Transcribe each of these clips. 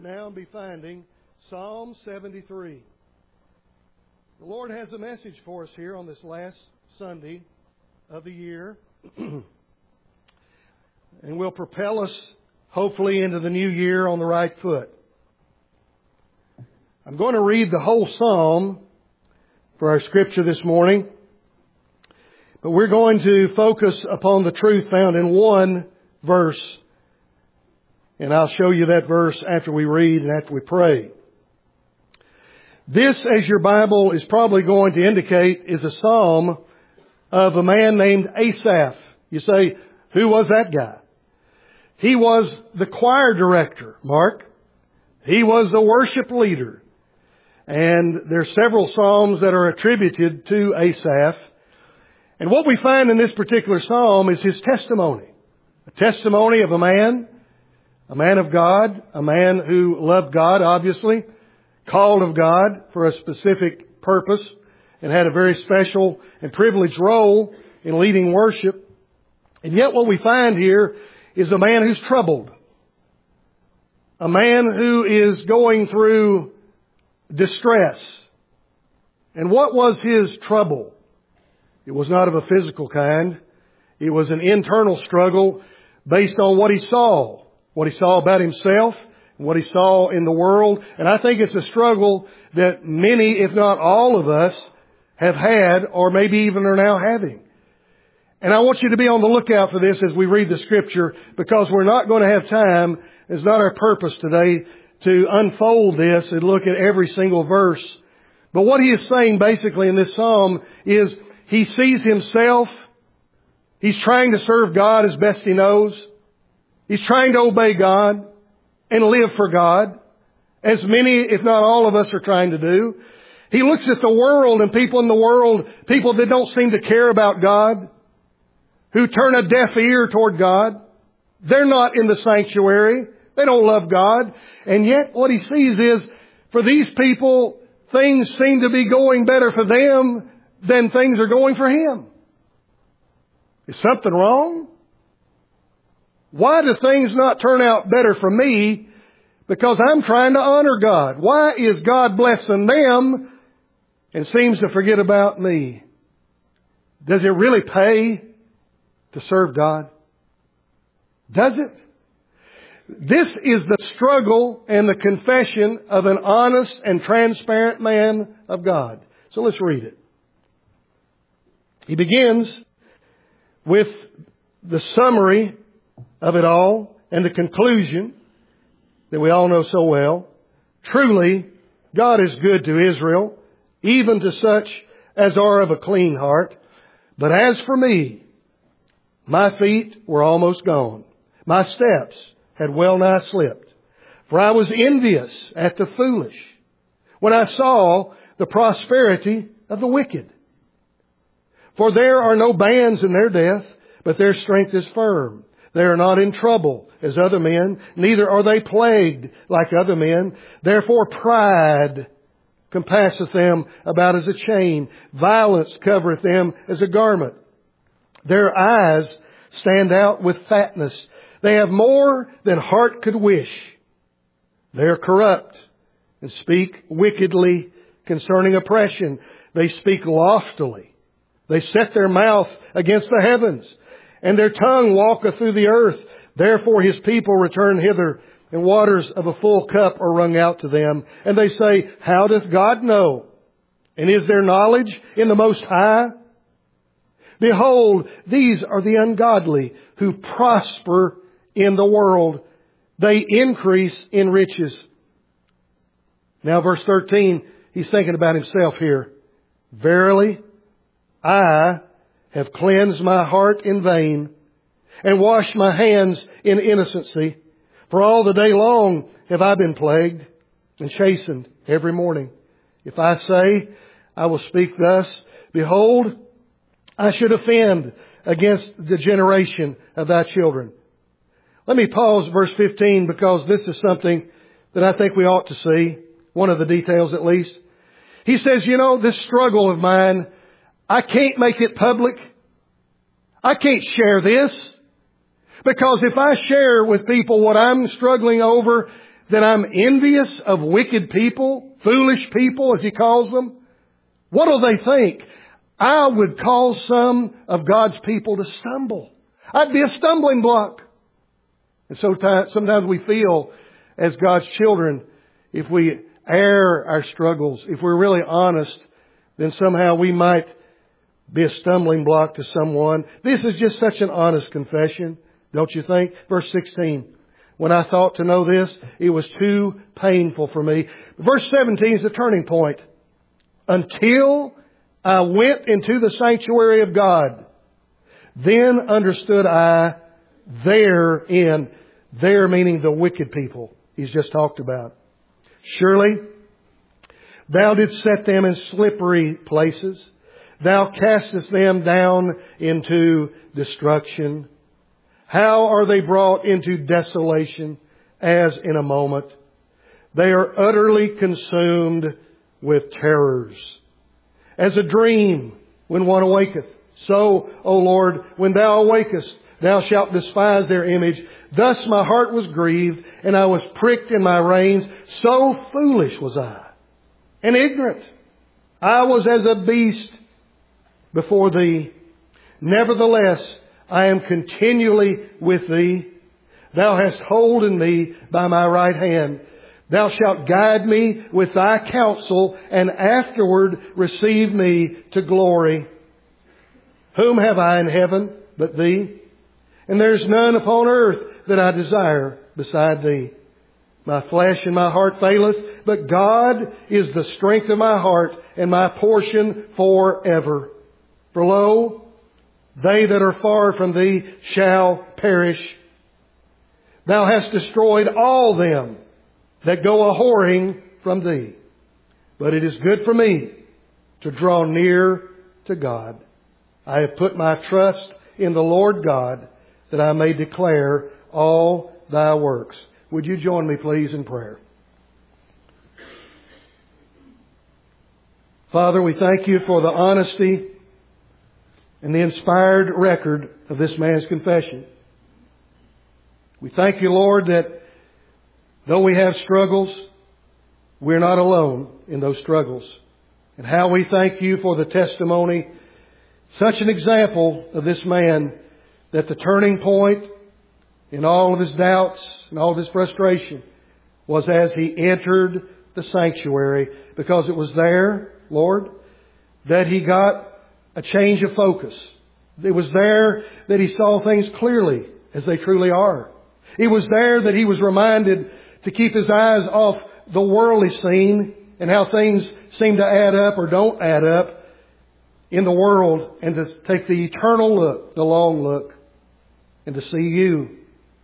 Now be finding Psalm 73. The Lord has a message for us here on this last Sunday of the year. And will propel us, hopefully, into the new year on the right foot. I'm going to read the whole Psalm for our scripture this morning. But we're going to focus upon the truth found in one verse. And I'll show you that verse after we read and after we pray. This, as your Bible is probably going to indicate, is a psalm of a man named Asaph. You say, who was that guy? He was the choir director, Mark. He was the worship leader. And there's several psalms that are attributed to Asaph. And what we find in this particular psalm is his testimony. A testimony of a man of God, a man who loved God, obviously, called of God for a specific purpose, and had a very special and privileged role in leading worship. And yet what we find here is a man who's troubled. A man who is going through distress. And what was his trouble? It was not of a physical kind. It was an internal struggle based on what he saw. What he saw about himself, and what he saw in the world. And I think it's a struggle that many, if not all of us, have had or maybe even are now having. And I want you to be on the lookout for this as we read the Scripture, because we're not going to have time, it's not our purpose today, to unfold this and look at every single verse. But what he is saying basically in this psalm is he sees himself, he's trying to serve God as best he knows. He's trying to obey God and live for God, as many, if not all of us, are trying to do. He looks at the world and people in the world, people that don't seem to care about God, who turn a deaf ear toward God. They're not in the sanctuary. They don't love God. And yet what he sees is, for these people, things seem to be going better for them than things are going for him. Is something wrong? Why do things not turn out better for me? Because I'm trying to honor God. Why is God blessing them and seems to forget about me? Does it really pay to serve God? Does it? This is the struggle and the confession of an honest and transparent man of God. So let's read it. He begins with the summary of it all and the conclusion that we all know so well. Truly, God is good to Israel, even to such as are of a clean heart. But as for me, my feet were almost gone. My steps had well nigh slipped. For I was envious at the foolish when I saw the prosperity of the wicked. For there are no bands in their death, but their strength is firm. They are not in trouble as other men, neither are they plagued like other men. Therefore pride compasseth them about as a chain. Violence covereth them as a garment. Their eyes stand out with fatness. They have more than heart could wish. They are corrupt and speak wickedly concerning oppression. They speak loftily. They set their mouth against the heavens, and their tongue walketh through the earth. Therefore his people return hither, and waters of a full cup are wrung out to them. And they say, how doth God know? And is there knowledge in the Most High? Behold, these are the ungodly who prosper in the world. They increase in riches. Now verse 13, he's thinking about himself here. Verily, I have cleansed my heart in vain, and washed my hands in innocency. For all the day long have I been plagued and chastened every morning. If I say, I will speak thus, behold, I should offend against the generation of thy children. Let me pause verse 15, because this is something that I think we ought to see. One of the details at least. He says, this struggle of mine, I can't make it public. I can't share this. Because if I share with people what I'm struggling over, that I'm envious of wicked people, foolish people as he calls them? What will they think? I would cause some of God's people to stumble. I'd be a stumbling block. And so sometimes we feel as God's children, if we air our struggles, if we're really honest, then somehow we might be a stumbling block to someone. This is just such an honest confession, don't you think? Verse 16. When I thought to know this, it was too painful for me. Verse 17 is the turning point. Until I went into the sanctuary of God, then understood I therein, there meaning the wicked people he's just talked about. Surely thou didst set them in slippery places. Thou castest them down into destruction. How are they brought into desolation as in a moment? They are utterly consumed with terrors. As a dream when one awaketh, so, O Lord, when thou awakest, thou shalt despise their image. Thus my heart was grieved, and I was pricked in my reins. So foolish was I, and ignorant. I was as a beast before thee. Nevertheless, I am continually with thee. Thou hast holden me by my right hand. Thou shalt guide me with thy counsel, and afterward receive me to glory. Whom have I in heaven but thee? And there is none upon earth that I desire beside thee. My flesh and my heart faileth, but God is the strength of my heart and my portion forever. For lo, they that are far from thee shall perish. Thou hast destroyed all them that go a-whoring from thee. But it is good for me to draw near to God. I have put my trust in the Lord God, that I may declare all thy works. Would you join me, please, in prayer? Father, we thank you for the honesty and the inspired record of this man's confession. We thank you, Lord, that though we have struggles, we're not alone in those struggles. And how we thank you for the testimony, such an example of this man, that the turning point in all of his doubts and all of his frustration was as he entered the sanctuary, because it was there, Lord, that he got a change of focus. It was there that he saw things clearly as they truly are. It was there that he was reminded to keep his eyes off the worldly scene and how things seem to add up or don't add up in the world, and to take the eternal look, the long look, and to see you,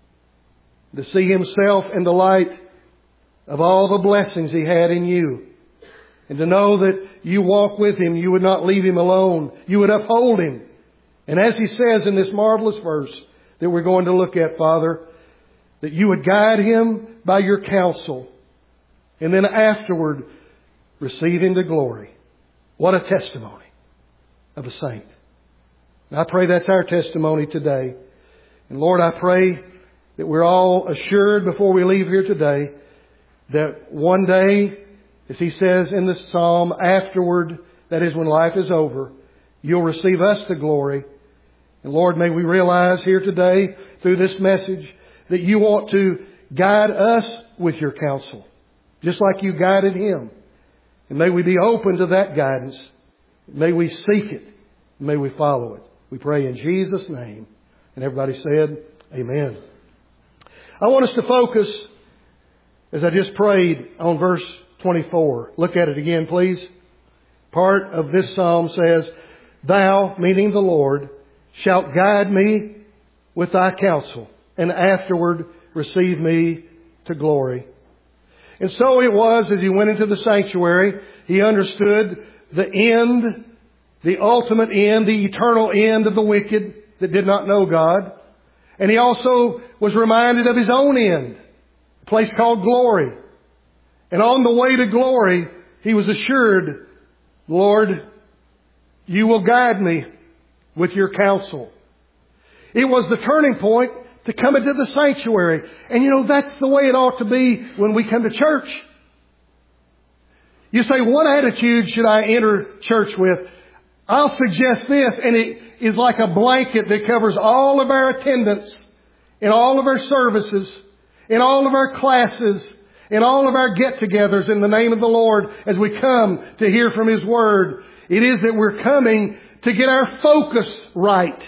to see himself in the light of all the blessings he had in you, and to know that you walk with him, you would not leave him alone, you would uphold him. And as he says in this marvelous verse that we're going to look at, Father, that you would guide him by your counsel, and then afterward receive him to glory. What a testimony of a saint. And I pray that's our testimony today. And Lord, I pray that we're all assured before we leave here today that one day, as he says in the psalm, afterward, that is when life is over, you'll receive us to glory. And Lord, may we realize here today through this message that you want to guide us with your counsel, just like you guided him. And may we be open to that guidance. May we seek it. May we follow it. We pray in Jesus' name. And everybody said, amen. I want us to focus, as I just prayed, on verse 24. Look at it again, please. Part of this psalm says, Thou, meaning the Lord, shalt guide me with thy counsel, and afterward receive me to glory. And so it was, as he went into the sanctuary, he understood the end, the ultimate end, the eternal end of the wicked that did not know God. And he also was reminded of his own end, a place called glory. And on the way to glory, he was assured, Lord, you will guide me with your counsel. It was the turning point to come into the sanctuary. And you know, that's the way it ought to be when we come to church. You say, what attitude should I enter church with? I'll suggest this, and it is like a blanket that covers all of our attendance, in all of our services, in all of our classes, in all of our get-togethers in the name of the Lord as we come to hear from His Word. It is that we're coming to get our focus right.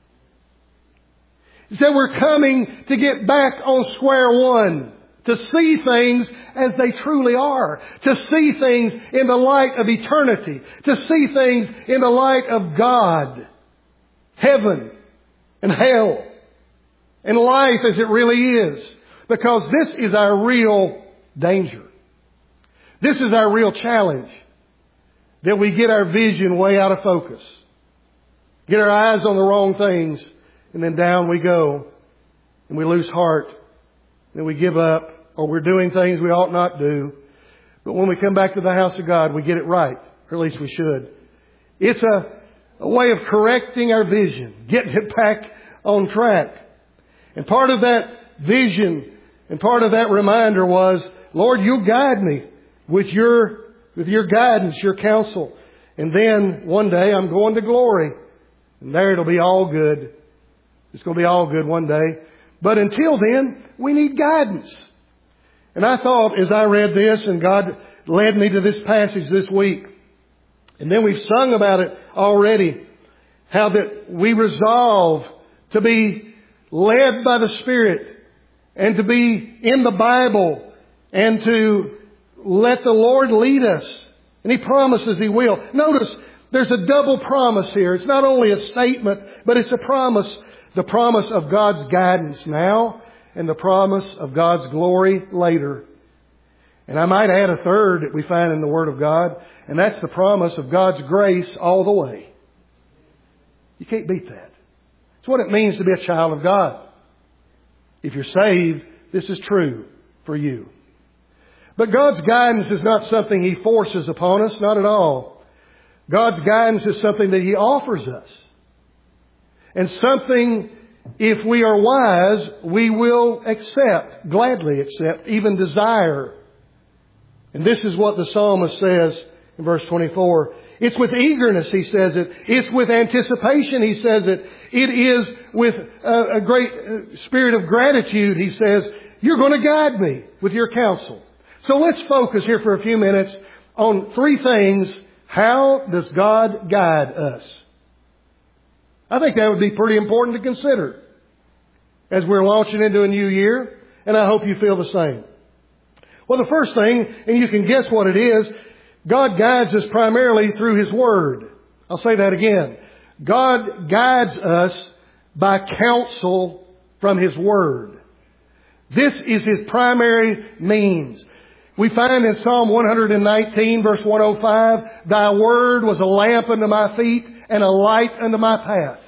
It's that we're coming to get back on square one, to see things as they truly are, to see things in the light of eternity, to see things in the light of God, heaven and hell, and life as it really is. Because this is our real danger. This is our real challenge. That we get our vision way out of focus. Get our eyes on the wrong things, and then down we go. And we lose heart. And we give up. Or we're doing things we ought not do. But when we come back to the house of God, we get it right. Or at least we should. It's a way of correcting our vision. Getting it back on track. And part of that vision and part of that reminder was, Lord, you guide me with your guidance, your counsel. And then one day I'm going to glory. And there it'll be all good. It's going to be all good one day. But until then, we need guidance. And I thought as I read this, and God led me to this passage this week, and then we've sung about it already, how that we resolve to be led by the Spirit and to be in the Bible and to let the Lord lead us. And He promises He will. Notice there's a double promise here. It's not only a statement, but it's a promise. The promise of God's guidance now and the promise of God's glory later. And I might add a third that we find in the Word of God, and that's the promise of God's grace all the way. You can't beat that. It's what it means to be a child of God. If you're saved, this is true for you. But God's guidance is not something He forces upon us, not at all. God's guidance is something that He offers us. And something, if we are wise, we will accept, gladly accept, even desire. And this is what the psalmist says in verse 24. It's with eagerness, he says it. It's with anticipation, he says it. It is with a great spirit of gratitude, he says, you're going to guide me with your counsel. So let's focus here for a few minutes on three things. How does God guide us? I think that would be pretty important to consider as we're launching into a new year, and I hope you feel the same. Well, the first thing, and you can guess what it is, God guides us primarily through His Word. I'll say that again. God guides us by counsel from His Word. This is His primary means. We find in Psalm 119 verse 105, Thy Word was a lamp unto my feet and a light unto my path.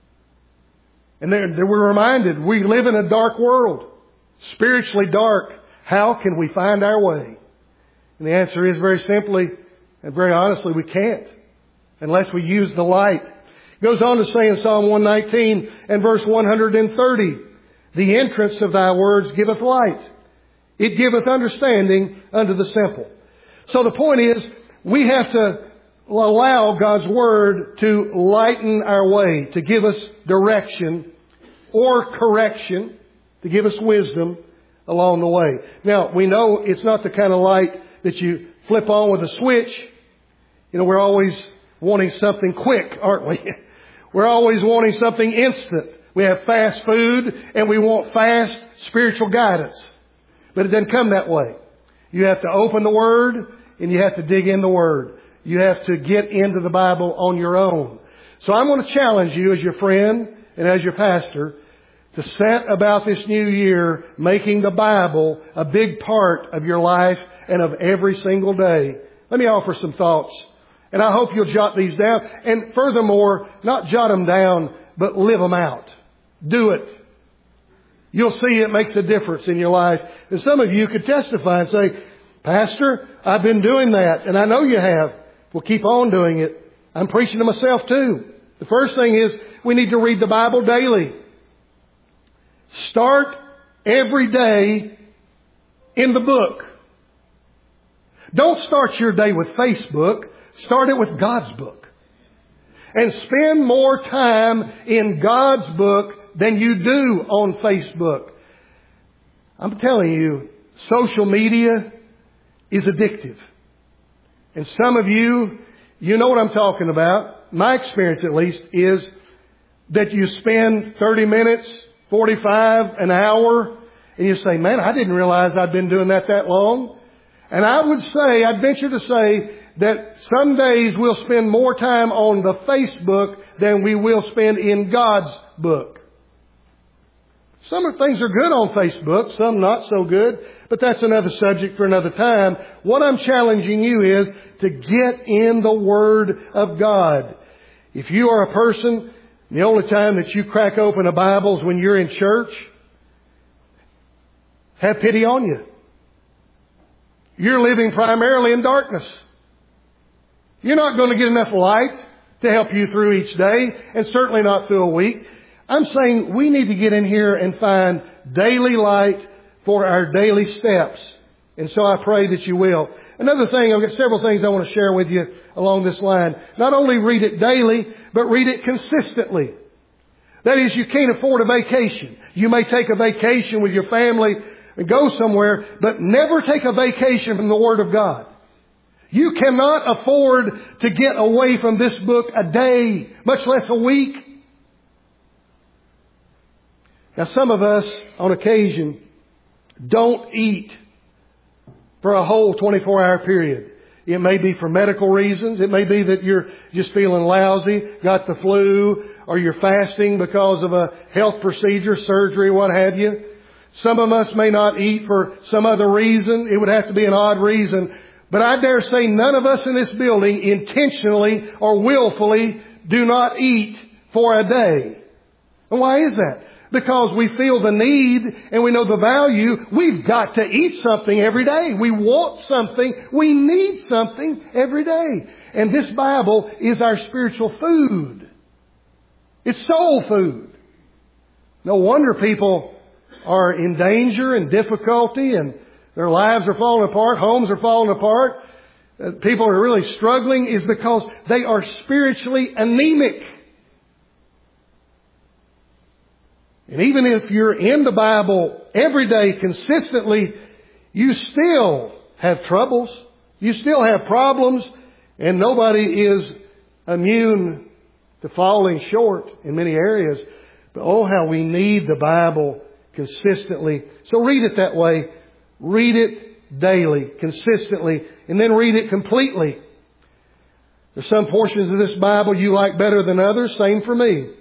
And there we're reminded, we live in a dark world, spiritually dark. How can we find our way? And the answer is very simply and very honestly, we can't unless we use the light. It goes on to say in Psalm 119 and verse 130, The entrance of Thy words giveth light. It giveth understanding unto the simple. So the point is, we have to allow God's Word to lighten our way, to give us direction or correction, to give us wisdom along the way. Now, we know it's not the kind of light that you flip on with a switch. You know, we're always wanting something quick, aren't we? We're always wanting something instant. We have fast food and we want fast spiritual guidance. But it doesn't come that way. You have to open the Word and you have to dig in the Word. You have to get into the Bible on your own. So I'm going to challenge you as your friend and as your pastor to set about this new year making the Bible a big part of your life and of every single day. Let me offer some thoughts. And I hope you'll jot these down. And furthermore, not jot them down, but live them out. Do it. You'll see it makes a difference in your life. And some of you could testify and say, Pastor, I've been doing that. And I know you have. Well, keep on doing it. I'm preaching to myself too. The first thing is we need to read the Bible daily. Start every day in the book. Don't start your day with Facebook. Start it with God's book. And spend more time in God's book than you do on Facebook. I'm telling you, social media is addictive. And some of you, you know what I'm talking about. My experience at least is that you spend 30 minutes, 45, an hour, and you say, man, I didn't realize I'd been doing that long. And I would say, I'd venture to say that some days we'll spend more time on the Facebook than we will spend in God's book. Some of the things are good on Facebook, some not so good, but that's another subject for another time. What I'm challenging you is to get in the Word of God. If you are a person, the only time that you crack open a Bible is when you're in church, have pity on you. You're living primarily in darkness. You're not going to get enough light to help you through each day, and certainly not through a week. I'm saying we need to get in here and find daily light for our daily steps. And so I pray that you will. Another thing, I've got several things I want to share with you along this line. Not only read it daily, but read it consistently. That is, you can't afford a vacation. You may take a vacation with your family and go somewhere, but never take a vacation from the Word of God. You cannot afford to get away from this book a day, much less a week. Now, some of us, on occasion, don't eat for a whole 24-hour period. It may be for medical reasons. It may be that you're just feeling lousy, got the flu, or you're fasting because of a health procedure, surgery, what have you. Some of us may not eat for some other reason. It would have to be an odd reason. But I dare say none of us in this building intentionally or willfully do not eat for a day. And why is that? Because we feel the need and we know the value. We've got to eat something every day. We want something. We need something every day. And this Bible is our spiritual food. It's soul food. No wonder people are in danger and difficulty and their lives are falling apart. Homes are falling apart. People are really struggling is because they are spiritually anemic. And even if you're in the Bible every day consistently, you still have troubles. You still have problems. And nobody is immune to falling short in many areas. But oh, how we need the Bible consistently. So read it that way. Read it daily, consistently, and then read it completely. There's some portions of this Bible you like better than others. Same for me.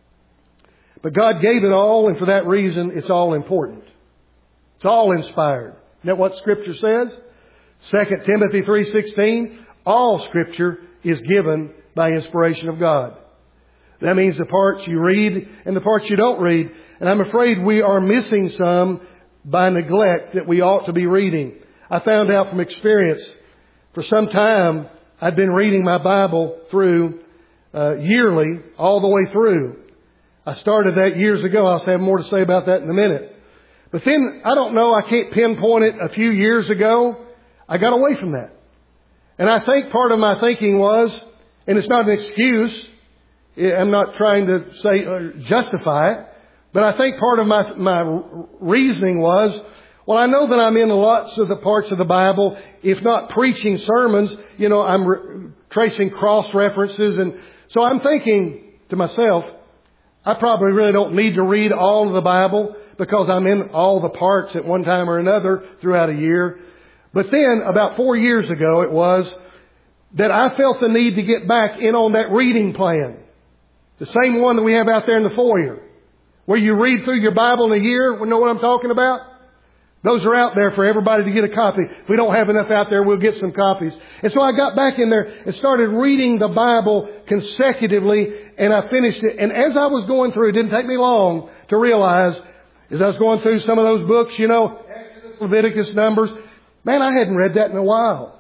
But God gave it all, and for that reason, it's all important. It's all inspired. Isn't that what Scripture says? 2 Timothy 3:16, all Scripture is given by inspiration of God. That means the parts you read and the parts you don't read. And I'm afraid we are missing some by neglect that we ought to be reading. I found out from experience, for some time, I'd been reading my Bible through yearly, all the way through. I started that years ago. I'll have more to say about that in a minute. But then, I don't know, I can't pinpoint it. A few years ago, I got away from that. And I think part of my thinking was, and it's not an excuse, I'm not trying to say or justify it, but I think part of my reasoning was, well, I know that I'm in lots of the parts of the Bible, if not preaching sermons, I'm tracing cross references. And so I'm thinking to myself, I probably really don't need to read all of the Bible because I'm in all the parts at one time or another throughout a year. But then about 4 years ago it was that I felt the need to get back in on that reading plan. The same one that we have out there in the foyer, where you read through your Bible in a year. You know what I'm talking about? Those are out there for everybody to get a copy. If we don't have enough out there, we'll get some copies. And so I got back in there and started reading the Bible consecutively, and I finished it. And as I was going through, it didn't take me long to realize, as I was going through some of those books, Exodus, Leviticus, Numbers, man, I hadn't read that in a while.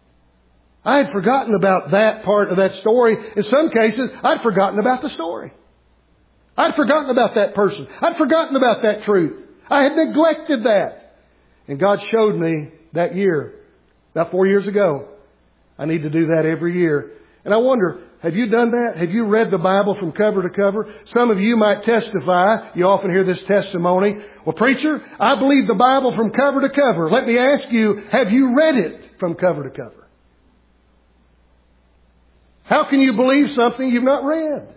I had forgotten about that part of that story. In some cases, I'd forgotten about the story. I'd forgotten about that person. I'd forgotten about that truth. I had neglected that. And God showed me that year, about 4 years ago, I need to do that every year. And I wonder, have you done that? Have you read the Bible from cover to cover? Some of you might testify. You often hear this testimony. Well, preacher, I believe the Bible from cover to cover. Let me ask you, have you read it from cover to cover? How can you believe something you've not read?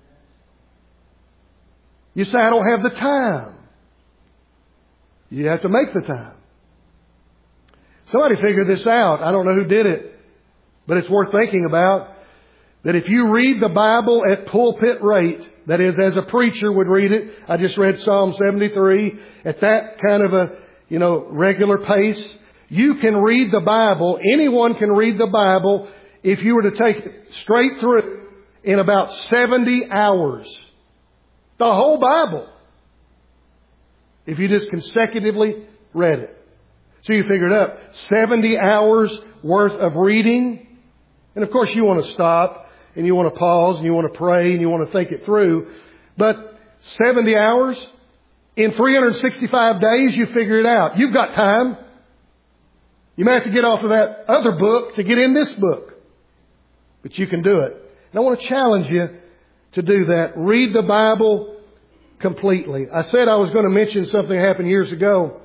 You say, I don't have the time. You have to make the time. Somebody figured this out. I don't know who did it, but it's worth thinking about. That if you read the Bible at pulpit rate, that is, as a preacher would read it, I just read Psalm 73, at that kind of a, regular pace, you can read the Bible, anyone can read the Bible, if you were to take it straight through in about 70 hours. The whole Bible. If you just consecutively read it. So you figure it up. 70 hours worth of reading. And of course you want to stop and you want to pause and you want to pray and you want to think it through. But 70 hours in 365 days, you figure it out. You've got time. You may have to get off of that other book to get in this book. But you can do it. And I want to challenge you to do that. Read the Bible completely. I said I was going to mention something that happened years ago.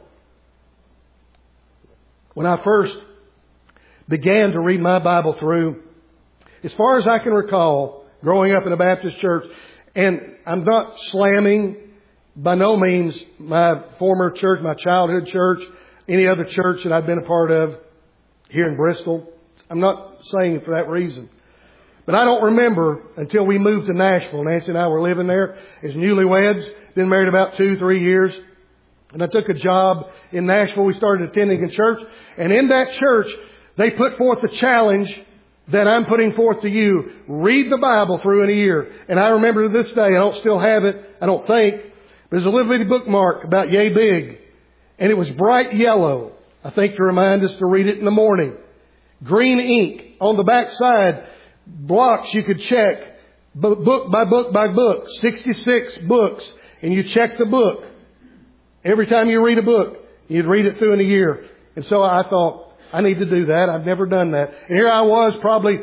When I first began to read my Bible through, as far as I can recall, growing up in a Baptist church, and I'm not slamming by no means my former church, my childhood church, any other church that I've been a part of here in Bristol. I'm not saying it for that reason. But I don't remember until we moved to Nashville. Nancy and I were living there as newlyweds, been married about 2-3 years. And I took a job in Nashville. We started attending a church. And in that church, they put forth the challenge that I'm putting forth to you. Read the Bible through in a year. And I remember to this day, I don't still have it, I don't think. There's a little bitty bookmark about yay big. And it was bright yellow, I think to remind us to read it in the morning. Green ink on the back side. Blocks you could check. Book by book by book. 66 books. And you check the book. Every time you read a book, you'd read it through in a year. And so I thought, I need to do that. I've never done that. And here I was, probably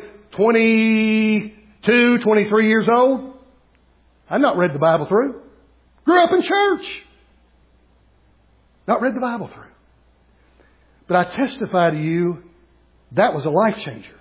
22, 23 years old. I'd not read the Bible through. Grew up in church. Not read the Bible through. But I testify to you, that was a life changer.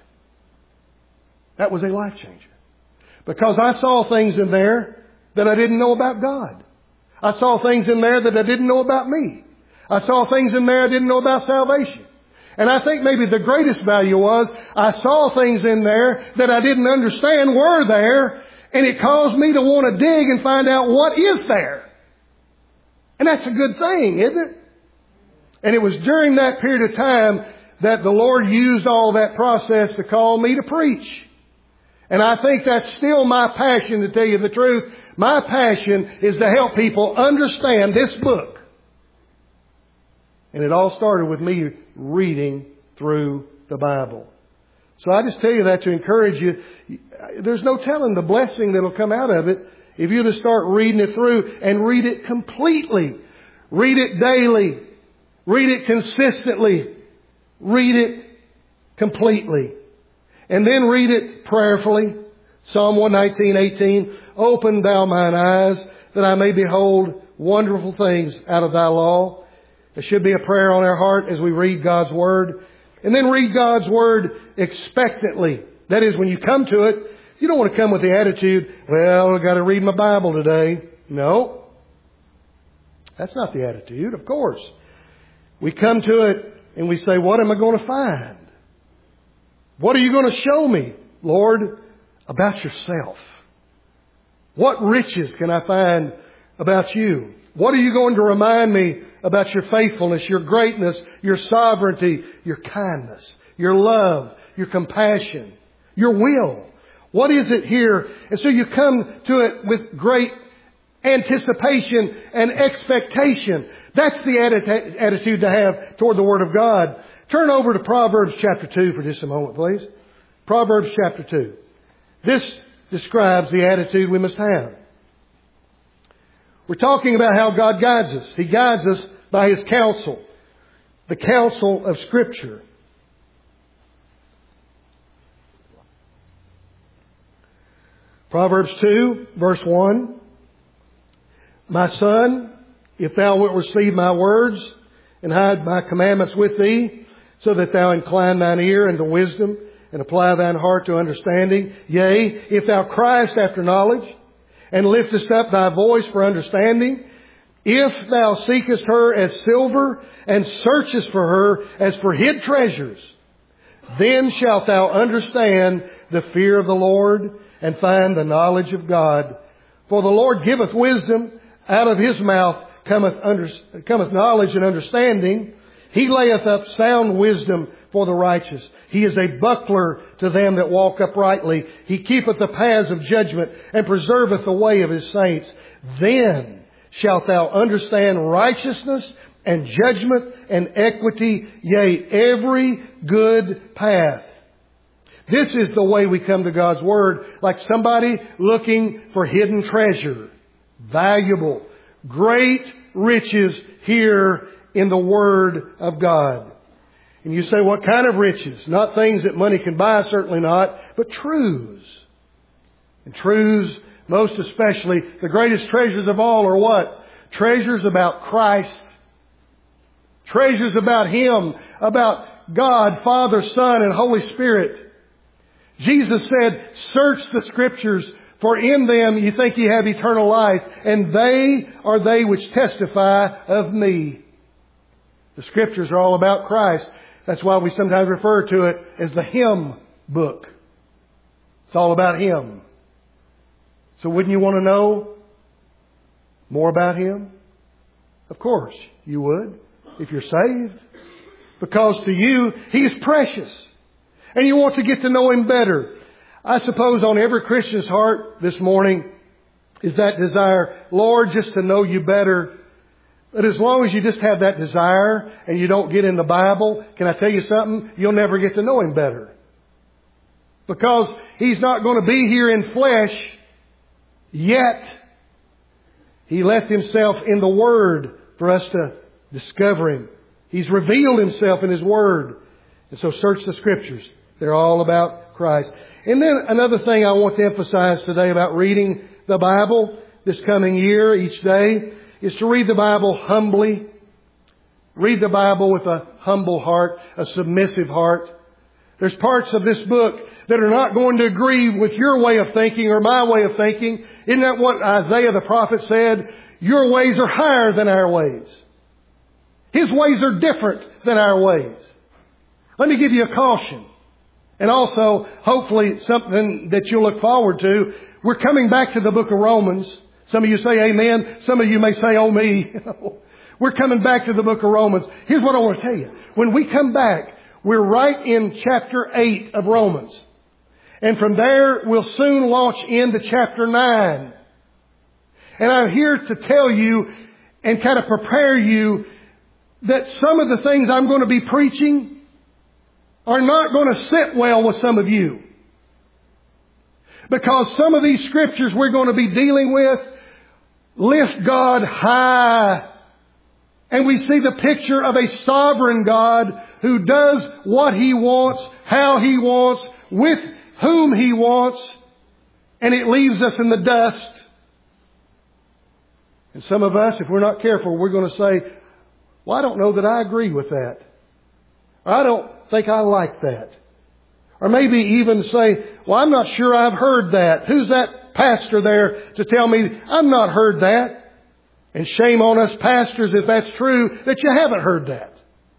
That was a life changer. Because I saw things in there that I didn't know about God. I saw things in there that I didn't know about me. I saw things in there I didn't know about salvation. And I think maybe the greatest value was I saw things in there that I didn't understand were there, and it caused me to want to dig and find out what is there. And that's a good thing, isn't it? And it was during that period of time that the Lord used all that process to call me to preach. And I think that's still my passion, to tell you the truth. My passion is to help people understand this book. And it all started with me reading through the Bible. So I just tell you that to encourage you. There's no telling the blessing that'll come out of it if you just start reading it through and read it completely. Read it daily. Read it consistently. Read it completely. And then read it prayerfully. Psalm 119:18. Open thou mine eyes that I may behold wonderful things out of thy law. There should be a prayer on our heart as we read God's Word. And then read God's Word expectantly. That is, when you come to it, you don't want to come with the attitude, well, I've got to read my Bible today. No. That's not the attitude, of course. We come to it and we say, what am I going to find? What are you going to show me, Lord, about yourself? What riches can I find about you? What are you going to remind me about your faithfulness, your greatness, your sovereignty, your kindness, your love, your compassion, your will? What is it here? And so you come to it with great anticipation and expectation. That's the attitude to have toward the Word of God. Turn over to Proverbs chapter 2 for just a moment, please. Proverbs chapter 2. This describes the attitude we must have. We're talking about how God guides us. He guides us by His counsel. The counsel of Scripture. Proverbs 2, verse 1. My son, if thou wilt receive my words and hide my commandments with thee, so that thou incline thine ear unto wisdom and apply thine heart to understanding. Yea, if thou criest after knowledge and liftest up thy voice for understanding, if thou seekest her as silver and searchest for her as for hid treasures, then shalt thou understand the fear of the Lord and find the knowledge of God. For the Lord giveth wisdom, out of His mouth cometh knowledge and understanding. He layeth up sound wisdom for the righteous. He is a buckler to them that walk uprightly. He keepeth the paths of judgment and preserveth the way of His saints. Then shalt thou understand righteousness and judgment and equity, yea, every good path. This is the way we come to God's Word, like somebody looking for hidden treasure. Valuable, great riches here in the Word of God. And you say, what kind of riches? Not things that money can buy, certainly not, but truths. And truths, most especially, the greatest treasures of all are what? Treasures about Christ. Treasures about Him, about God, Father, Son, and Holy Spirit. Jesus said, search the Scriptures, for in them you think you have eternal life, and they are they which testify of me. The Scriptures are all about Christ. That's why we sometimes refer to it as the hymn book. It's all about Him. So wouldn't you want to know more about Him? Of course you would, if you're saved. Because to you, He is precious. And you want to get to know Him better. I suppose on every Christian's heart this morning is that desire, Lord, just to know You better. But as long as you just have that desire and you don't get in the Bible, can I tell you something? You'll never get to know Him better. Because He's not going to be here in flesh yet. He left Himself in the Word for us to discover Him. He's revealed Himself in His Word. And so search the Scriptures. They're all about Christ. And then another thing I want to emphasize today about reading the Bible this coming year, each day, is to read the Bible humbly. Read the Bible with a humble heart, a submissive heart. There's parts of this book that are not going to agree with your way of thinking or my way of thinking. Isn't that what Isaiah the prophet said? Your ways are higher than our ways. His ways are different than our ways. Let me give you a caution. And also, hopefully, something that you'll look forward to. We're coming back to the book of Romans. Some of you say amen. Some of you may say, oh me. We're coming back to the book of Romans. Here's what I want to tell you. When we come back, we're right in chapter 8 of Romans. And from there, we'll soon launch into chapter 9. And I'm here to tell you and kind of prepare you that some of the things I'm going to be preaching are not going to sit well with some of you. Because some of these Scriptures we're going to be dealing with lift God high. And we see the picture of a sovereign God who does what He wants, how He wants, with whom He wants, and it leaves us in the dust. And some of us, if we're not careful, we're going to say, well, I don't know that I agree with that. Or I don't think I like that. Or maybe even say, well, I'm not sure I've heard that. Who's that pastor there to tell me I've not heard that? And shame on us pastors if that's true, that you haven't heard that.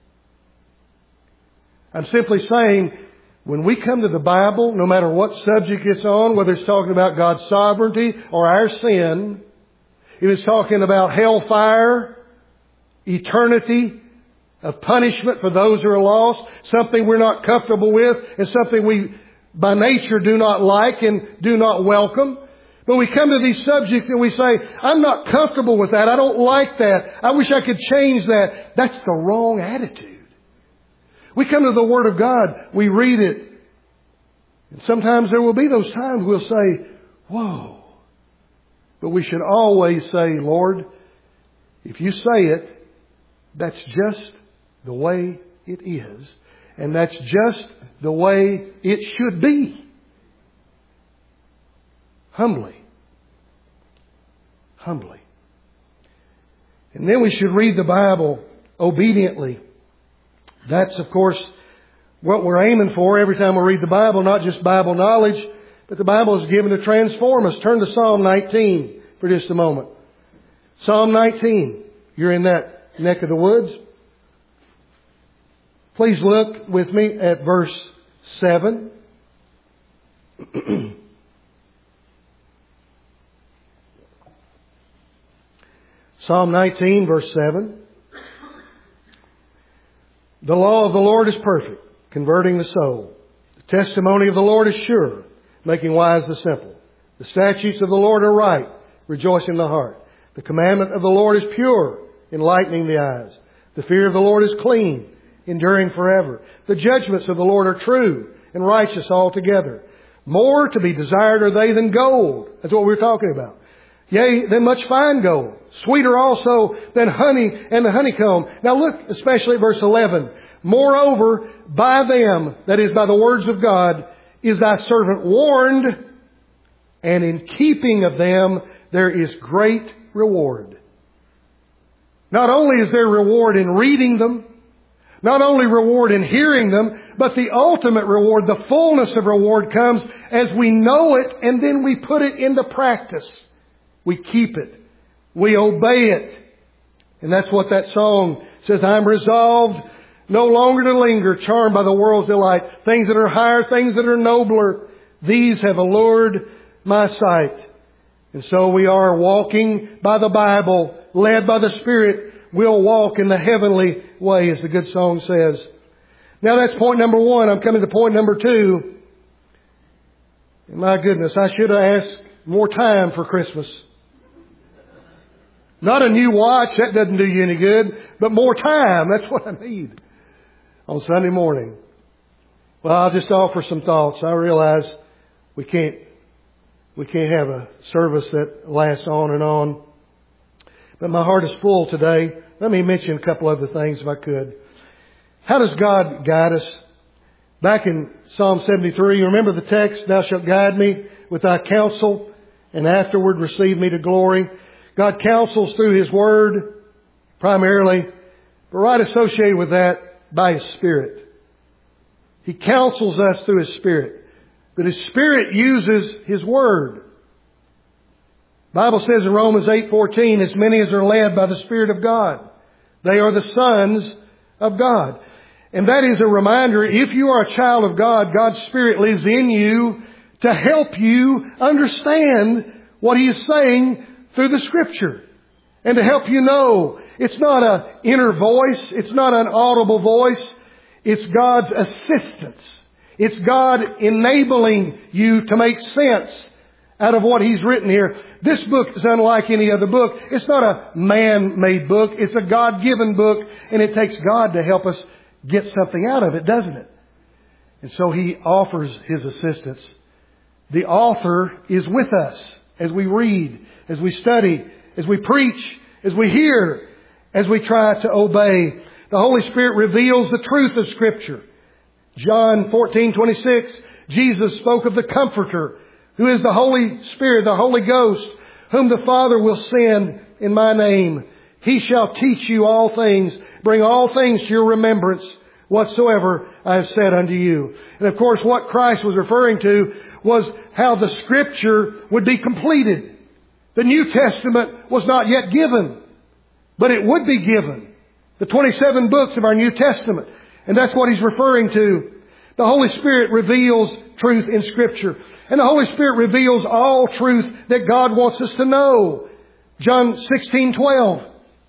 I'm simply saying, when we come to the Bible, no matter what subject it's on, whether it's talking about God's sovereignty or our sin, if it's talking about hellfire, eternity of punishment for those who are lost, something we're not comfortable with, and something we by nature do not like and do not welcome. But we come to these subjects and we say, I'm not comfortable with that. I don't like that. I wish I could change that. That's the wrong attitude. We come to the Word of God. We read it. And sometimes there will be those times we'll say, whoa, But we should always say, Lord, if you say it, that's just the way it is. And that's just the way it should be. Humbly. Humbly. And then we should read the Bible obediently. That's, of course, what we're aiming for every time we read the Bible, not just Bible knowledge, but the Bible is given to transform us. Turn to Psalm 19 for just a moment. Psalm 19. You're in that neck of the woods. Please look with me at verse 7. Psalm 19, verse 7. The law of the Lord is perfect, converting the soul. The testimony of the Lord is sure, making wise the simple. The statutes of the Lord are right, rejoicing the heart. The commandment of the Lord is pure, enlightening the eyes. The fear of the Lord is clean, enduring forever. The judgments of the Lord are true and righteous altogether. More to be desired are they than gold. That's what we're talking about. Yea, than much fine gold. Sweeter also than honey and the honeycomb. Now look especially at verse 11. Moreover, by them, that is by the words of God, is thy servant warned, and in keeping of them there is great reward. Not only is there reward in reading them, not only reward in hearing them, but the ultimate reward, the fullness of reward comes as we know it and then we put it into practice. We keep it. We obey it. And that's what that song says. I'm resolved no longer to linger, charmed by the world's delight. Things that are higher, things that are nobler, these have allured my sight. And so we are walking by the Bible, led by the Spirit. We'll walk in the heavenly way, as the good song says. Now that's point number one. I'm coming to point number two. And my goodness, I should have asked more time for Christmas. Not a new watch, that doesn't do you any good, but more time, that's what I need on Sunday morning. Well, I'll just offer some thoughts. I realize we can't have a service that lasts on and on. But my heart is full today. Let me mention a couple other things if I could. How does God guide us? Back in Psalm 73, you remember the text, thou shalt guide me with thy counsel and afterward receive me to glory. God counsels through His Word primarily, but right associated with that by His Spirit. He counsels us through His Spirit. But His Spirit uses His Word. The Bible says in Romans 8:14, as many as are led by the Spirit of God, they are the sons of God. And that is a reminder, if you are a child of God, God's Spirit lives in you to help you understand what He is saying through the Scripture. And to help you know, it's not an inner voice, it's not an audible voice, it's God's assistance. It's God enabling you to make sense out of what He's written here. This book is unlike any other book. It's not a man-made book. It's a God-given book. And it takes God to help us get something out of it, doesn't it? And so He offers His assistance. The author is with us as we read, as we study, as we preach, as we hear, as we try to obey. The Holy Spirit reveals the truth of Scripture. John 14:26, Jesus spoke of the Comforter, who is the Holy Spirit, the Holy Ghost, whom the Father will send in my name. He shall teach you all things, bring all things to your remembrance, whatsoever I have said unto you. And of course, what Christ was referring to was how the Scripture would be completed. The New Testament was not yet given, but it would be given. The 27 books of our New Testament. And that's what He's referring to. The Holy Spirit reveals truth in Scripture. And the Holy Spirit reveals all truth that God wants us to know. John 16:12.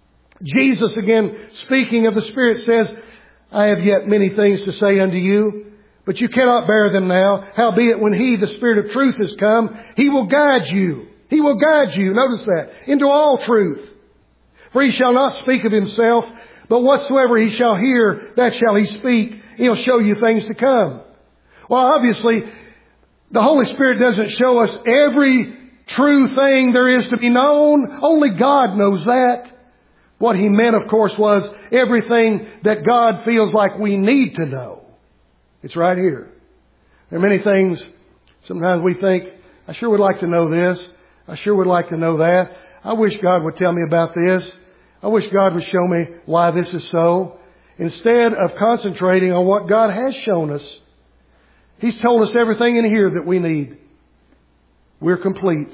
Jesus, again, speaking of the Spirit, says, I have yet many things to say unto you, but you cannot bear them now. Howbeit, when He, the Spirit of truth, is come, He will guide you. He will guide you, notice that, into all truth. For He shall not speak of Himself, but whatsoever He shall hear, that shall He speak. He'll show you things to come. Well, obviously, the Holy Spirit doesn't show us every true thing there is to be known. Only God knows that. What he meant, of course, was everything that God feels like we need to know. It's right here. There are many things, sometimes we think, I sure would like to know this. I sure would like to know that. I wish God would tell me about this. I wish God would show me why this is so. Instead of concentrating on what God has shown us, He's told us everything in here that we need. We're complete.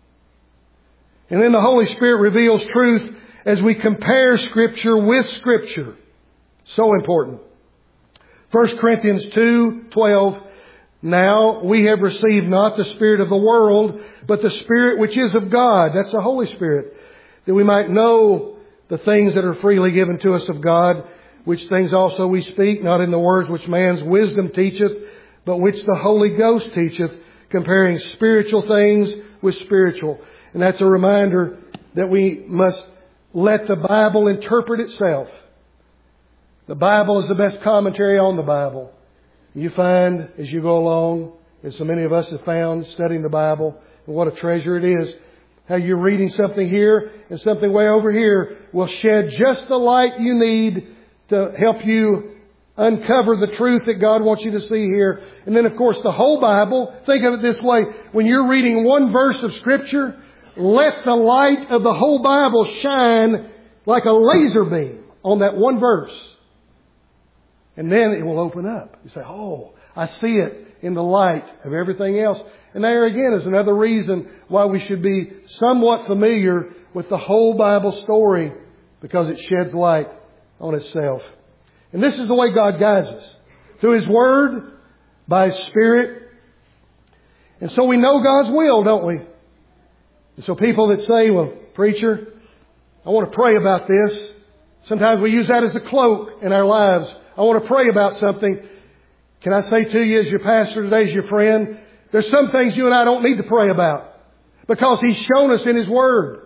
And then the Holy Spirit reveals truth as we compare Scripture with Scripture. So important. 1 Corinthians 2:12. Now we have received not the spirit of the world, but the Spirit which is of God. That's the Holy Spirit. That we might know the things that are freely given to us of God, which things also we speak, not in the words which man's wisdom teacheth, but which the Holy Ghost teacheth, comparing spiritual things with spiritual. And that's a reminder that we must let the Bible interpret itself. The Bible is the best commentary on the Bible. You find as you go along, as so many of us have found studying the Bible, and what a treasure it is, how you're reading something here and something way over here will shed just the light you need to help you uncover the truth that God wants you to see here. And then, of course, the whole Bible, think of it this way. When you're reading one verse of Scripture, let the light of the whole Bible shine like a laser beam on that one verse. And then it will open up. You say, oh, I see it in the light of everything else. And there again is another reason why we should be somewhat familiar with the whole Bible story, because it sheds light on itself. And this is the way God guides us. Through His Word, by His Spirit. And so we know God's will, don't we? And so people that say, well, preacher, I want to pray about this. Sometimes we use that as a cloak in our lives. I want to pray about something. Can I say to you as your pastor today, as your friend, there's some things you and I don't need to pray about, because He's shown us in His Word.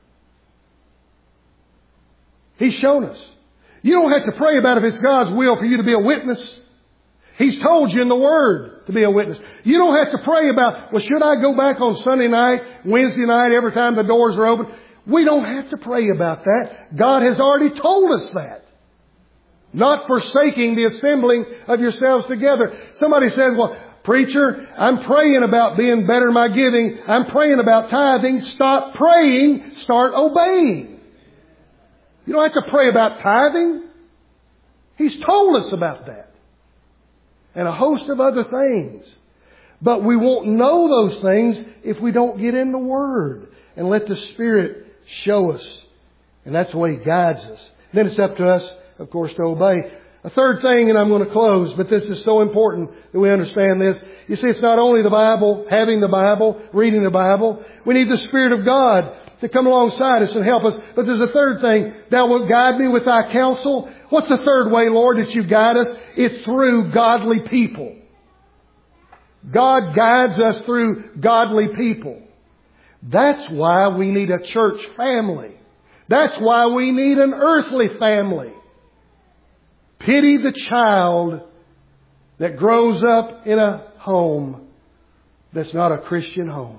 He's shown us. You don't have to pray about if it's God's will for you to be a witness. He's told you in the Word to be a witness. You don't have to pray about, well, should I go back on Sunday night, Wednesday night, every time the doors are open? We don't have to pray about that. God has already told us that. Not forsaking the assembling of yourselves together. Somebody says, well, preacher, I'm praying about being better in my giving. I'm praying about tithing. Stop praying. Start obeying. You don't have to pray about tithing. He's told us about that. And a host of other things. But we won't know those things if we don't get in the Word and let the Spirit show us. And that's the way He guides us. Then it's up to us, of course, to obey. A third thing, and I'm going to close, but this is so important that we understand this. You see, it's not only the Bible, having the Bible, reading the Bible. We need the Spirit of God to come alongside us and help us. But there's a third thing. Thou wilt guide me with Thy counsel. What's the third way, Lord, that You guide us? It's through godly people. God guides us through godly people. That's why we need a church family. That's why we need an earthly family. Pity the child that grows up in a home that's not a Christian home,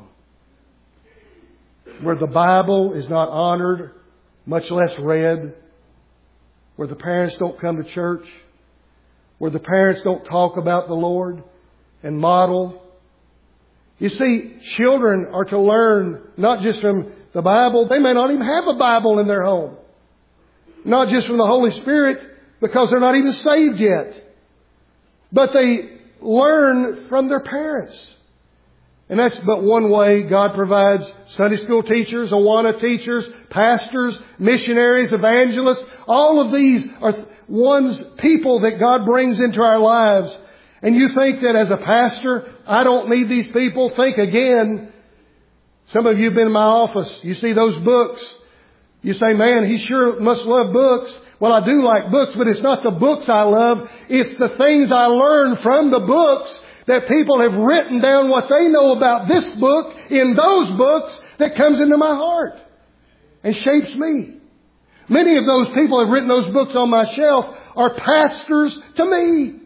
where the Bible is not honored, much less read, where the parents don't come to church, where the parents don't talk about the Lord and model. You see, children are to learn not just from the Bible. They may not even have a Bible in their home. Not just from the Holy Spirit, because they're not even saved yet. But they learn from their parents. And that's but one way God provides Sunday school teachers, Awana teachers, pastors, missionaries, evangelists. All of these are people that God brings into our lives. And you think that as a pastor, I don't need these people? Think again. Some of you have been in my office. You see those books. You say, man, he sure must love books. Well, I do like books, but it's not the books I love. It's the things I learn from the books, that people have written down what they know about this book in those books, that comes into my heart and shapes me. Many of those people have written those books on my shelf are pastors to me.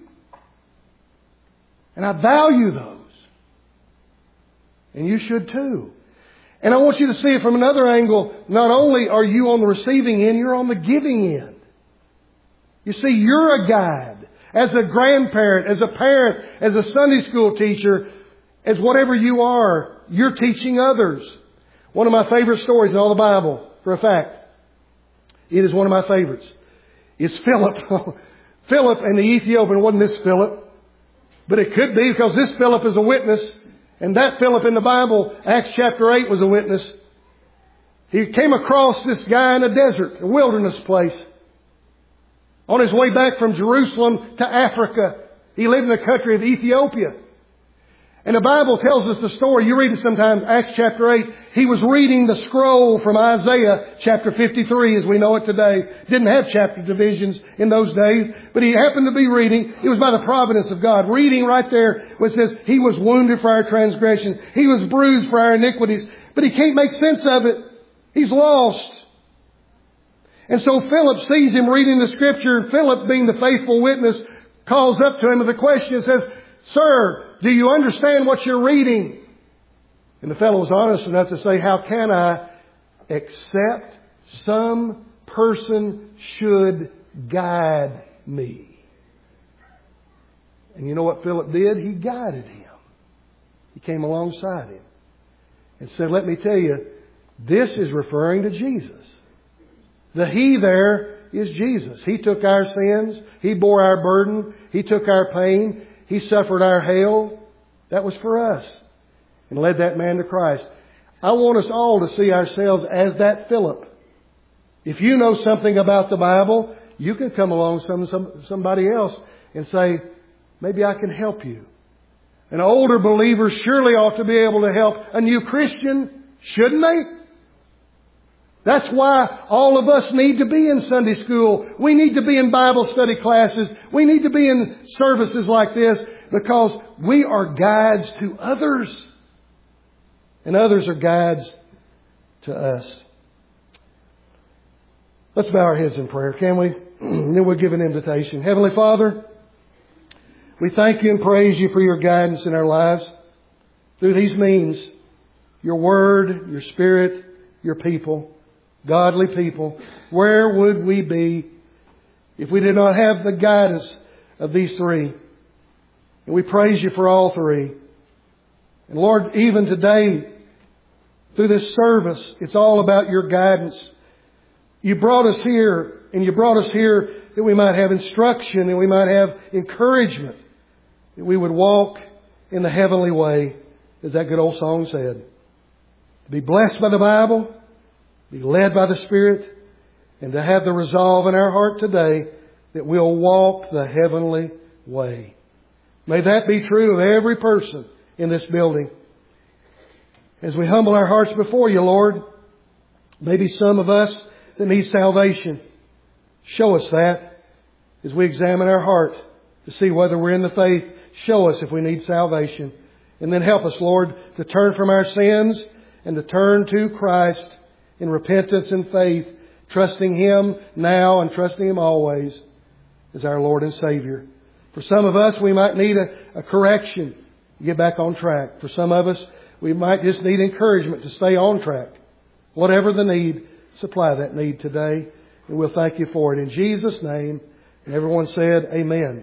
And I value those. And you should too. And I want you to see it from another angle. Not only are you on the receiving end, you're on the giving end. You see, you're a guide. As a grandparent, as a parent, as a Sunday school teacher, as whatever you are, you're teaching others. One of my favorite stories in all the Bible, for a fact, it is one of my favorites, is Philip. Philip and the Ethiopian. It wasn't this Philip, but it could be, because this Philip is a witness. And that Philip in the Bible, Acts chapter 8, was a witness. He came across this guy in a desert, a wilderness place. On his way back from Jerusalem to Africa. He lived in the country of Ethiopia. And the Bible tells us the story. You read it sometimes, Acts chapter 8. He was reading the scroll from Isaiah chapter 53 as we know it today. Didn't have chapter divisions in those days. But he happened to be reading. It was by the providence of God. Reading right there where it says, He was wounded for our transgressions. He was bruised for our iniquities. But he can't make sense of it. He's lost. And so Philip sees him reading the Scripture. And Philip, being the faithful witness, calls up to him with a question and says, Sir, do you understand what you're reading? And the fellow was honest enough to say, how can I, except some person should guide me? And you know what Philip did? He guided him. He came alongside him and said, let me tell you, this is referring to Jesus. The He there is Jesus. He took our sins. He bore our burden. He took our pain. He suffered our hell. That was for us. And led that man to Christ. I want us all to see ourselves as that Philip. If you know something about the Bible, you can come along somebody else and say, maybe I can help you. An older believer surely ought to be able to help a new Christian, shouldn't they? That's why all of us need to be in Sunday school. We need to be in Bible study classes. We need to be in services like this because we are guides to others. And others are guides to us. Let's bow our heads in prayer, can we? And then we'll give an invitation. Heavenly Father, we thank you and praise you for your guidance in our lives. Through these means, your Word, your Spirit, your people. Godly people. Where would we be if we did not have the guidance of these three? And we praise you for all three. And Lord, even today, through this service, it's all about your guidance. You brought us here, and you brought us here that we might have instruction and we might have encouragement. That we would walk in the heavenly way, as that good old song said. To be blessed by the Bible, be led by the Spirit, and to have the resolve in our heart today that we'll walk the heavenly way. May that be true of every person in this building. As we humble our hearts before you, Lord, maybe some of us that need salvation, show us that as we examine our heart to see whether we're in the faith. Show us if we need salvation. And then help us, Lord, to turn from our sins and to turn to Christ in repentance and faith, trusting Him now and trusting Him always as our Lord and Savior. For some of us, we might need a correction to get back on track. For some of us, we might just need encouragement to stay on track. Whatever the need, supply that need today. And we'll thank you for it. In Jesus' name, and everyone said, Amen.